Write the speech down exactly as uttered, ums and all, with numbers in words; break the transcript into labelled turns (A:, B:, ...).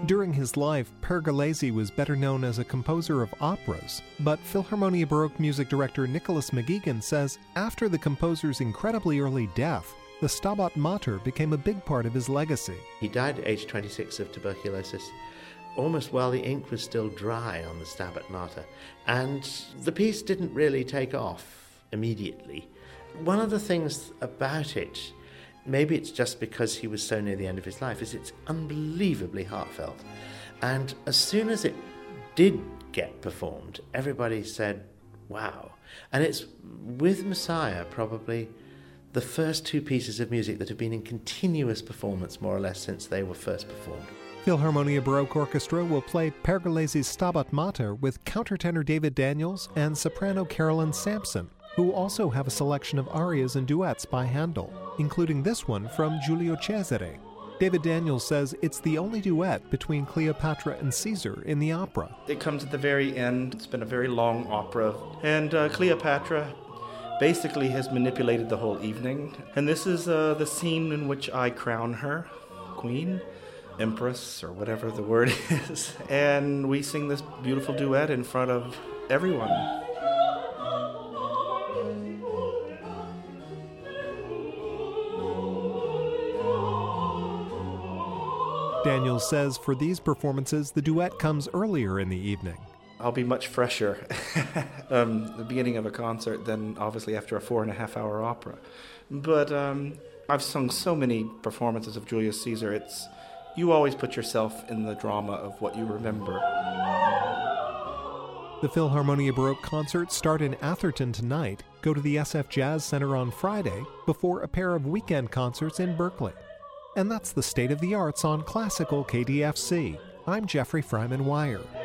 A: During his life, Pergolesi was better known as a composer of operas, but Philharmonia Baroque music director Nicholas McGeegan says after the composer's incredibly early death, the Stabat Mater became a big part of his legacy.
B: He died at age twenty-six of tuberculosis, almost while the ink was still dry on the Stabat Mater, and the piece didn't really take off immediately. One of the things about it, maybe it's just because he was so near the end of his life, is it's unbelievably heartfelt. And as soon as it did get performed, everybody said, wow. And it's, with Messiah, probably the first two pieces of music that have been in continuous performance, more or less, since they were first performed.
A: Philharmonia Baroque Orchestra will play Pergolesi's Stabat Mater with countertenor David Daniels and soprano Carolyn Sampson, who also have a selection of arias and duets by Handel, including this one from Giulio Cesare. David Daniels says it's the only duet between Cleopatra and Caesar in the opera.
C: It comes at the very end. It's been a very long opera, and uh, Cleopatra basically has manipulated the whole evening. And this is uh, the scene in which I crown her queen, empress, or whatever the word is. And we sing this beautiful duet in front of everyone.
A: Daniels says for these performances, the duet comes earlier in the evening.
C: I'll be much fresher um, the beginning of a concert than obviously after a four and a half hour opera. But um, I've sung so many performances of Julius Caesar, it's you always put yourself in the drama of what you remember.
A: The Philharmonia Baroque concerts start in Atherton tonight, go to the S F Jazz Center on Friday, before a pair of weekend concerts in Berkeley. And that's the state of the arts on Classical K D F C. I'm Jeffrey Fryman Wire.